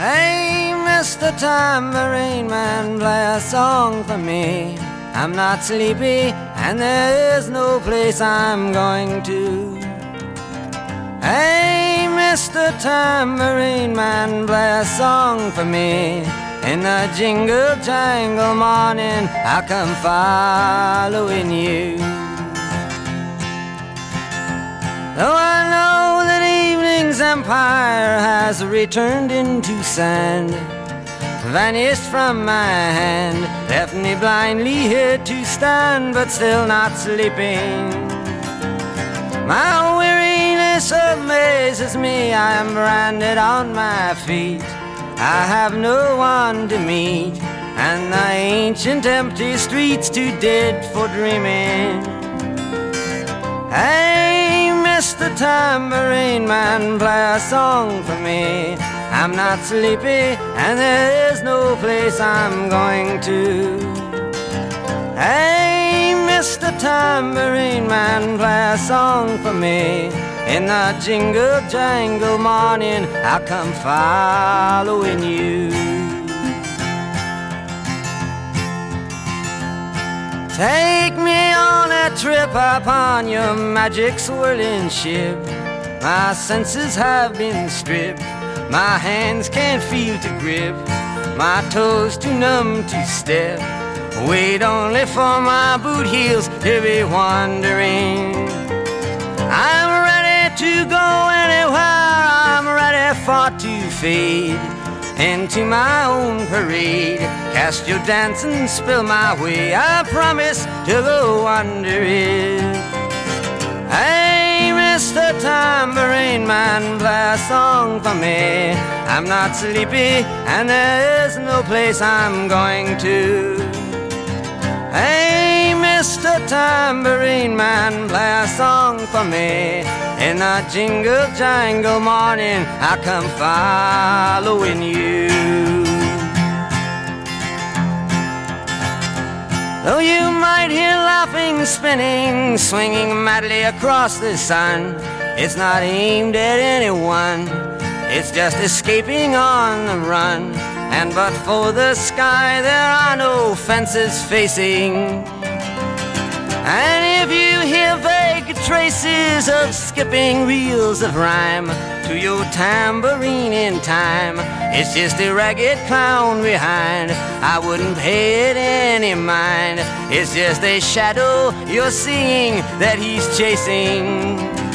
Hey, Mr. Tambourine Man, play a song for me. I'm not sleepy, and there is no place I'm going to. Hey, Mr. Tambourine Man, play a song for me. In the jingle jangle morning, I'll come following you. Though I know that evening's empire has returned into sand, vanished from my hand, left me blindly here to stand, but still not sleeping. My weariness amazes me, I am branded on my feet. I have no one to meet, and the ancient empty streets too dead for dreaming. Hey, Mr. Tambourine Man, play a song for me. I'm not sleepy, and there is no place I'm going to. Hey, Mr. Tambourine Man, play a song for me. In the jingle jangle morning, I'll come following you. Take me on a trip upon your magic swirling ship. My senses have been stripped, my hands can't feel to grip, my toes too numb to step. Wait only for my boot heels to be wandering. I'm ready to go anywhere, I'm ready for to fade into my own parade. Cast your dance and spill my way, I promise to go under it. Hey, Mr. Tambourine Man, play a song for me. I'm not sleepy, and there is no place I'm going to. Hey, Mr. Tambourine Man, play a song for me. In the jingle jangle morning, I'll come following you. Though you might hear laughing, spinning, swinging madly across the sun, it's not aimed at anyone, it's just escaping on the run. And but for the sky, there are no fences facing. And if you hear vague traces of skipping reels of rhyme to your tambourine in time, it's just a ragged clown behind. I wouldn't pay it any mind. It's just a shadow you're seeing that he's chasing.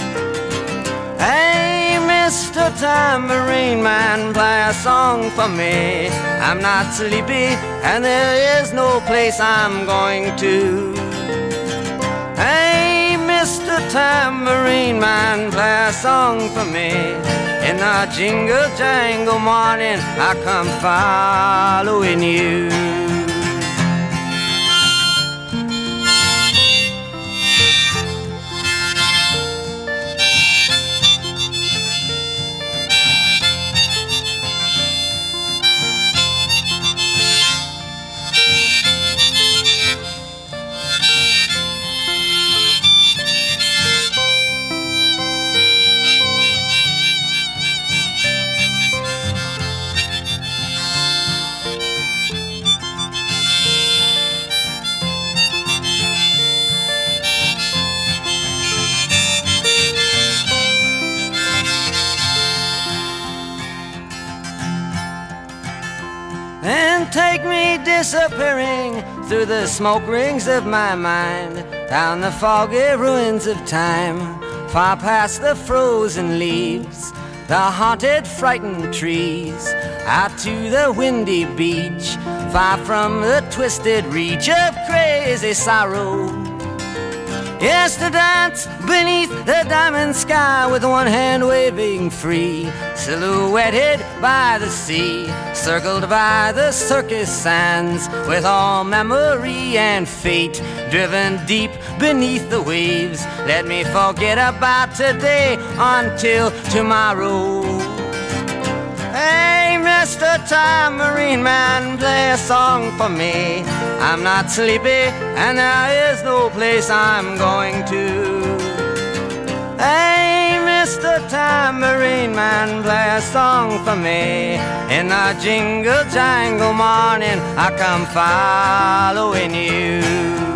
Hey, Mr. Tambourine Man, play a song for me. I'm not sleepy, and there is no place I'm going to. Hey, Mr. Tambourine Man, play a song for me. In the jingle jangle morning, I come following you. And take me disappearing through the smoke rings of my mind, down the foggy ruins of time, far past the frozen leaves, the haunted frightened trees, out to the windy beach, far from the twisted reach of crazy sorrow. Yes, to dance beneath the diamond sky with one hand waving free, silhouetted by the sea, circled by the circus sands, with all memory and fate driven deep beneath the waves. Let me forget about today until tomorrow. Hey, Mr. Tambourine Man, play a song for me. I'm not sleepy, and there is no place I'm going to. Hey, Mr. Mr. Tambourine Man, play a song for me. In the jingle jangle morning, I come following you.